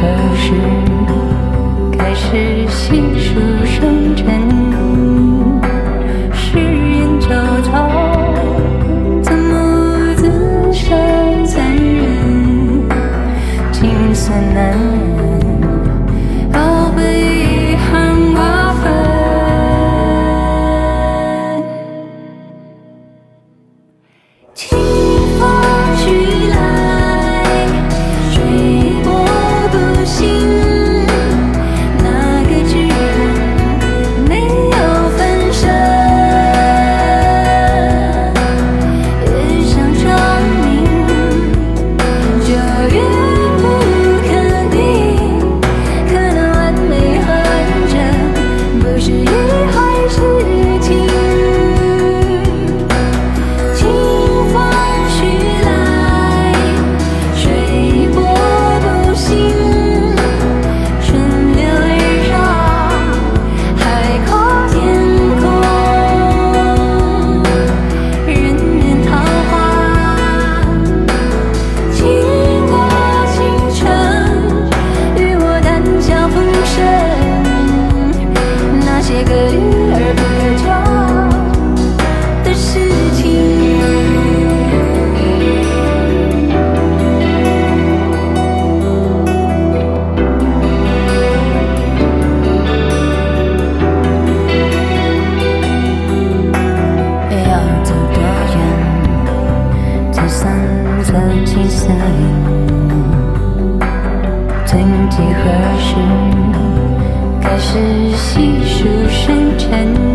何时开始细数生辰？世人周遭，怎么自伤残忍？情算难忍，要被遗憾瓜分。清风徐来，水波不兴。哪个知恨没有分身？越想证明，就越不肯定。可能完美恨着，不是一还是情。清风徐来，水波不兴。顺流而上，海阔天空，人面桃花，倾国倾城，与我单相风声。那些可遇而不可求的事情。要走多远，才算走进森林？曾几何时，开始细数生辰？